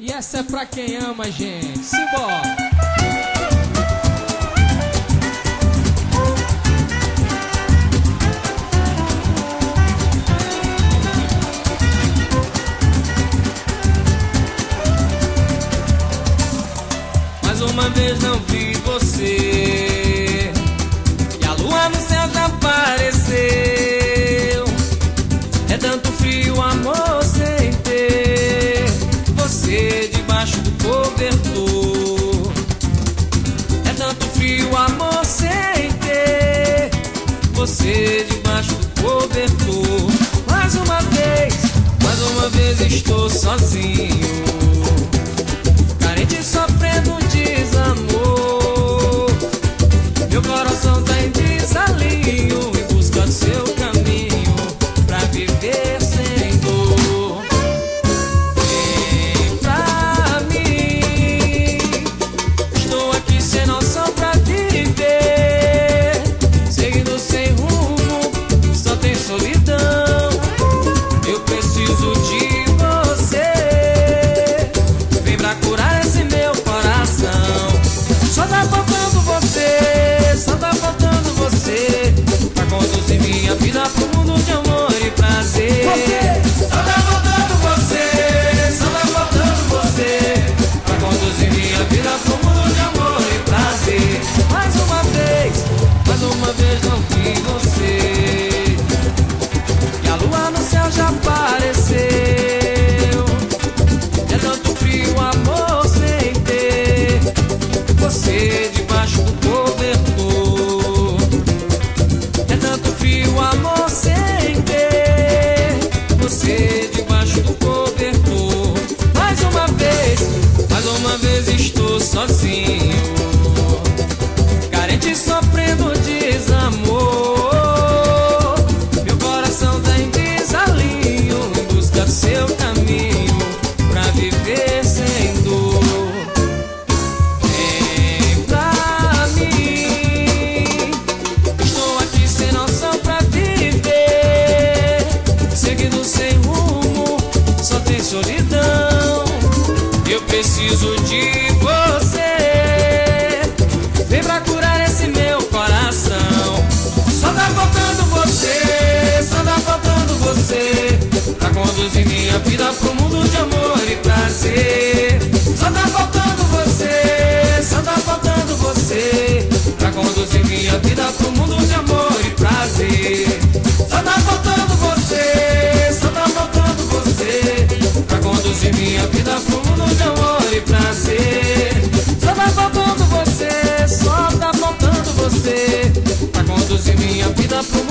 E essa é pra quem ama, gente. Simbora! Mais uma vez não vi você, e a lua no céu já apareceu. É tanto frio, amor, sem ter você debaixo do cobertor. É tanto frio, amor, sem ter você debaixo do cobertor. Mais uma vez estou sozinho, carente, sofrendo desamor. Meu coração tá em desalinho, em busca do seu caminho, pra viver sem dor. Vem pra mim, estou aqui sem noção pra viver, seguindo sem rumo, só tem solidão. Eu preciso de você, vem pra curar esse meu coração. Só tá faltando você, só tá faltando você, pra conduzir minha vida pro mundo de amor e prazer. Só tá faltando você, só tá faltando você, pra conduzir minha vida pro mundo de amor e prazer. Mais uma vez não vi você, e a lua no céu já apareceu. É tanto frio, amor, sem ter você debaixo do cobertor. É tanto frio, amor, sem ter você debaixo do cobertor. Mais uma vez estou sozinho, carente, sofrendo desamor. Meu coração tá em desalinho, em busca do seu caminho, pra viver sem dor. Vem pra mim, estou aqui sem noção pra viver, seguindo sem rumo, só tem solidão. Eu preciso de você, vem pra curar esse meu coração. Só tá faltando você, só tá faltando você, pra conduzir minha vida pro mundo de amor e prazer. Só tá faltando você, só tá faltando você, pra conduzir minha vida pro mundo de amor e prazer. Só tá faltando você, só tá faltando você, pra conduzir minha vida pro mundo de amor e prazer. Só tá faltando você, só tá faltando você, pra conduzir minha vida pro mundo